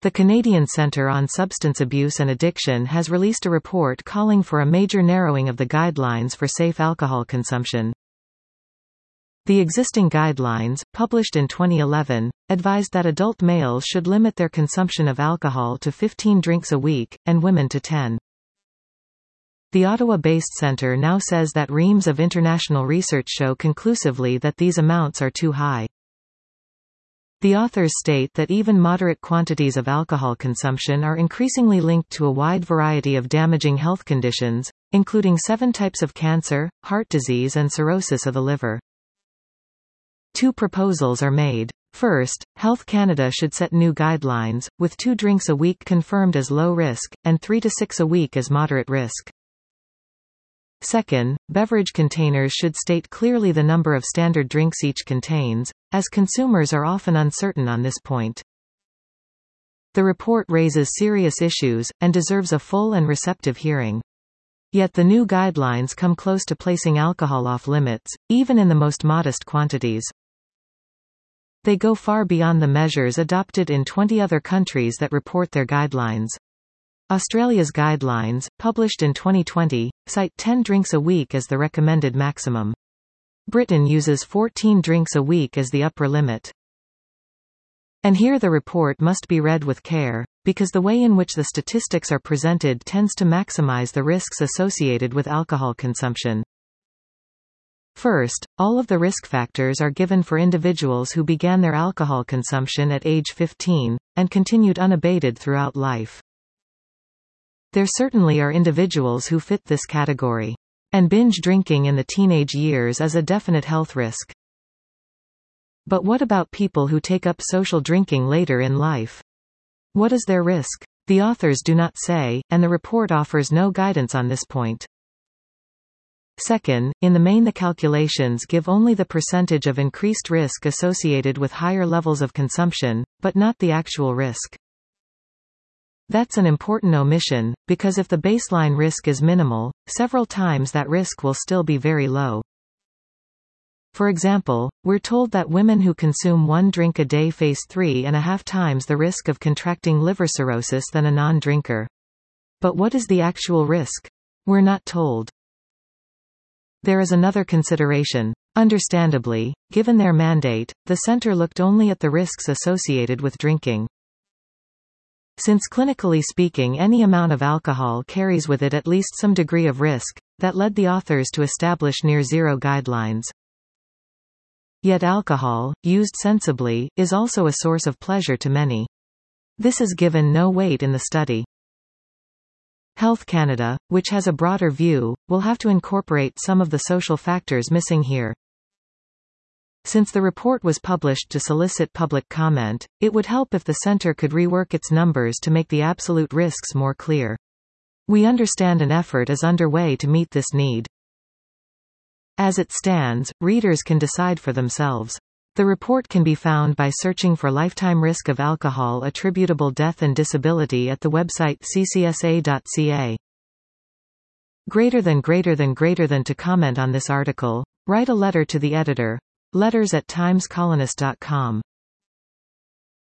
The Canadian Centre on Substance Abuse and Addiction has released a report calling for a major narrowing of the guidelines for safe alcohol consumption. The existing guidelines, published in 2011, advised that adult males should limit their consumption of alcohol to 15 drinks a week, and women to 10. The Ottawa-based centre now says that reams of international research show conclusively that these amounts are too high. The authors state that even moderate quantities of alcohol consumption are increasingly linked to a wide variety of damaging health conditions, including 7 types of cancer, heart disease and cirrhosis of the liver. 2 proposals are made. First, Health Canada should set new guidelines, with 2 drinks a week confirmed as low risk, and 3 to 6 a week as moderate risk. Second, beverage containers should state clearly the number of standard drinks each contains, as consumers are often uncertain on this point. The report raises serious issues, and deserves a full and receptive hearing. Yet the new guidelines come close to placing alcohol off limits, even in the most modest quantities. They go far beyond the measures adopted in 20 other countries that report their guidelines. Australia's guidelines, published in 2020, cite 10 drinks a week as the recommended maximum. Britain uses 14 drinks a week as the upper limit. And here the report must be read with care, because the way in which the statistics are presented tends to maximize the risks associated with alcohol consumption. First, all of the risk factors are given for individuals who began their alcohol consumption at age 15, and continued unabated throughout life. There certainly are individuals who fit this category. And binge drinking in the teenage years is a definite health risk. But what about people who take up social drinking later in life? What is their risk? The authors do not say, and the report offers no guidance on this point. Second, in the main the calculations give only the percentage of increased risk associated with higher levels of consumption, but not the actual risk. That's an important omission, because if the baseline risk is minimal, several times that risk will still be very low. For example, we're told that women who consume 1 drink a day face 3.5 times the risk of contracting liver cirrhosis than a non-drinker. But what is the actual risk? We're not told. There is another consideration. Understandably, given their mandate, the centre looked only at the risks associated with drinking. Since clinically speaking any amount of alcohol carries with it at least some degree of risk, that led the authors to establish near-zero guidelines. Yet alcohol, used sensibly, is also a source of pleasure to many. This is given no weight in the study. Health Canada, which has a broader view, will have to incorporate some of the social factors missing here. Since the report was published to solicit public comment, it would help if the centre could rework its numbers to make the absolute risks more clear. We understand an effort is underway to meet this need. As it stands, readers can decide for themselves. The report can be found by searching for lifetime risk of alcohol attributable death and disability at the website ccsa.ca. Greater than to comment on this article, write a letter to the editor. letters@timescolonist.com